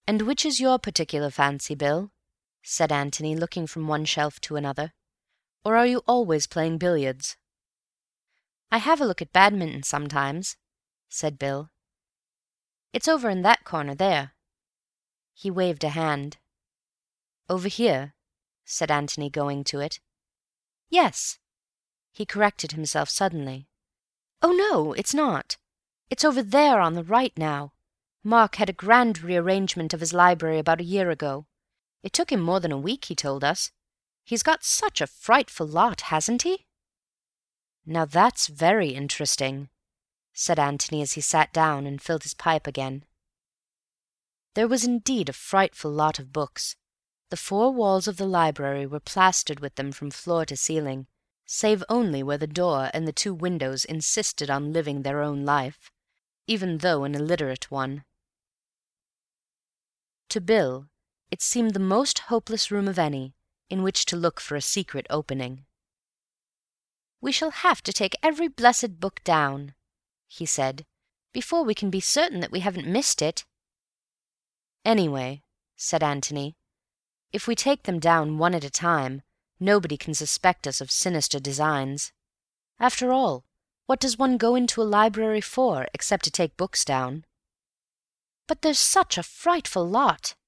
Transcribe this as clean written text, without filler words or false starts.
"And which is your particular fancy, Bill?" said Antony, looking from one shelf to another. "Or are you always playing billiards?" "I have a look at Badminton sometimes," said Bill. "It's over in that corner there." He waved a hand. "Over here?" said Antony, going to it. "Yes." He corrected himself suddenly. "Oh, no, it's not. It's over there on the right now. Mark had a grand rearrangement of his library about a year ago. It took him more than a week, he told us. He's got such a frightful lot, hasn't he?" "Now that's very interesting," said Antony as he sat down and filled his pipe again. There was indeed a frightful lot of books. The four walls of the library were plastered with them from floor to ceiling, save only where the door and the two windows insisted on living their own life, even though an illiterate one. To Bill it seemed the most hopeless room of any in which to look for a secret opening. "We shall have to take every blessed book down," he said, "before we can be certain that we haven't missed it." "Anyway," said Antony, "if we take them down one at a time, nobody can suspect us of sinister designs. After all, what does one go into a library for, except to take books down?" "But there's such a frightful lot,"